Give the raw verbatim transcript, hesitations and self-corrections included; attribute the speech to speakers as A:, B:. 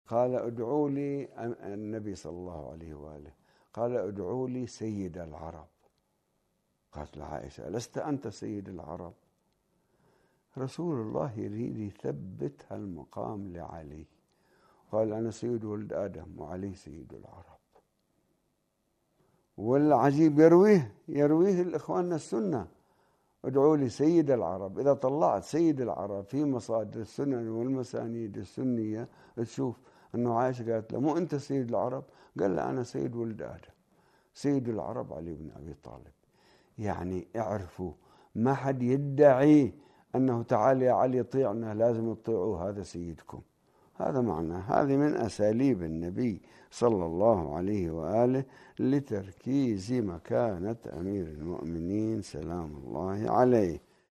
A: قال ادعوا لي النبي صلى الله عليه وآله، قال ادعوا لي سيد العرب. قالت له عائشة لست أنت سيد العرب؟ رسول الله يريد يثبت هالمقام لعلي، قال أنا سيد ولد آدم وعلي سيد العرب. والعجيب يرويه يرويه الإخوان السنة، ادعوا لي سيد العرب. إذا طلعت سيد العرب في مصادر السنن والمسانيد السنية تشوف أنه عائشة قالت له مو أنت سيد العرب؟ قال له أنا سيد ولد آدم، سيد العرب علي بن أبي طالب. يعني اعرفوا ما حد يدعي أنه تعال يا علي طيعنا لازم تطيعوا هذا سيدكم، هذا معنى. هذه من أساليب النبي صلى الله عليه وآله لتركيز مكانة أمير المؤمنين سلام الله عليه.